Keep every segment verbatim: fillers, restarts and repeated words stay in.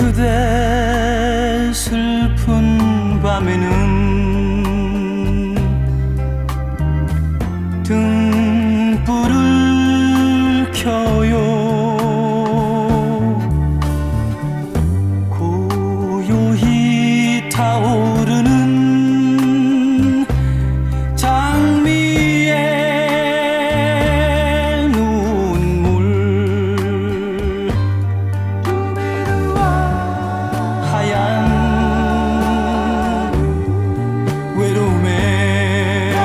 그대 슬픈 밤에는 등불을 켜요. 고요히 타오르는 장미의 눈물, 하얀 외로움에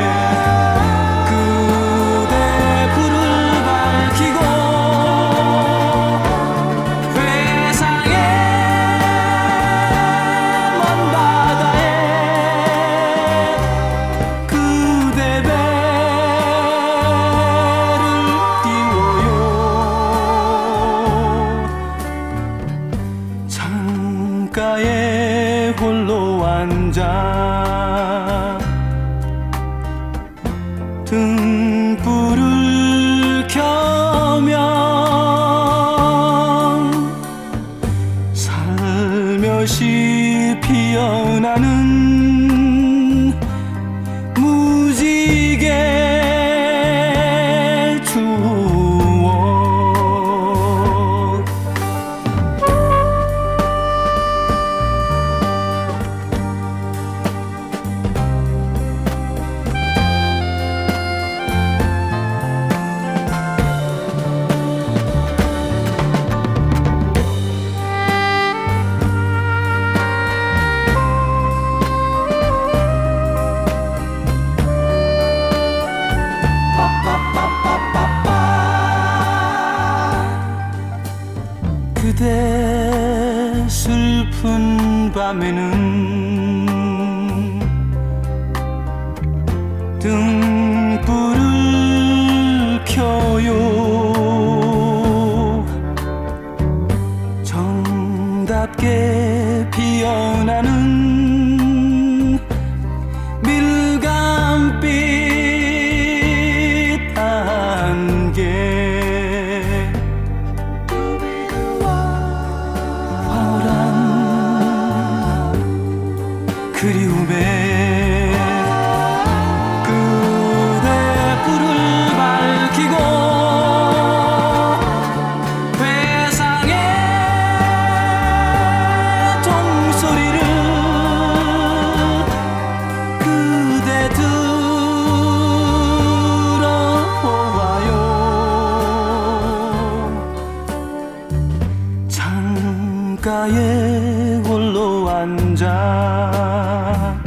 그대 불을 밝히고 회상의 먼 바다에 그대 배를 띄워요. 창가에 홀로 앉아 등불을 켜면 살며시 피어나는 무지개 추억. 그대 슬픈 밤에는 등불을 켜요. 정답게 피어나는 밀감빛 안개, 그리움에 그대 불을 밝히고 회상의 종소리를 그대 들어보아요. 창가에 홀로 앉아